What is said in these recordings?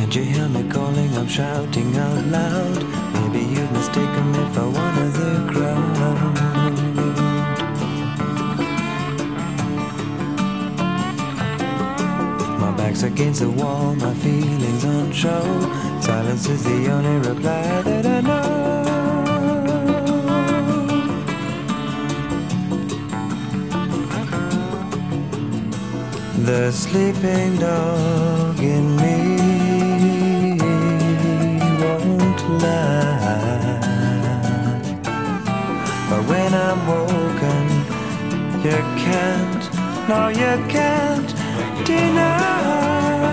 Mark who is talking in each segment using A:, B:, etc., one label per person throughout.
A: Can't you hear me calling? I'm shouting out loud. Maybe you've mistaken me for one of the crowd. My back's against the wall, my feelings on show. Silence is the only reply that I know. The sleeping dog in me won't lie, but when I'm woken, you can't, no you can't deny.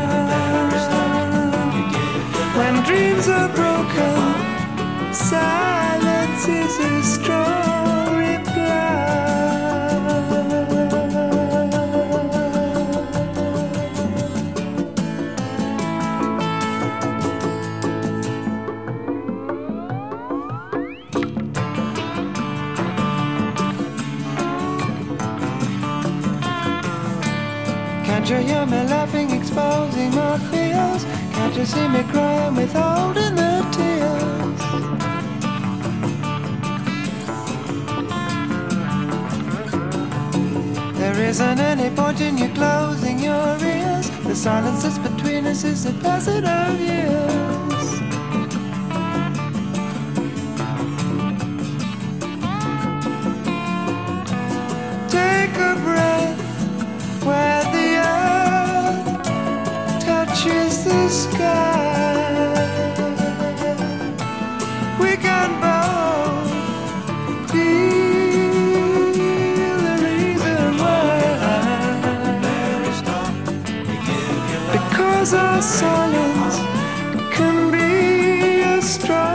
A: When dreams are broken, silence is a strong reply. Can't you hear me laughing, exposing my fears? Can't you see me crying, withholding the tears? There isn't any point in you closing your ears. The silence that's between us is the passage of years. Take a breath where the earth touches the sky. We can both feel the reason why. Because our silence can be a strong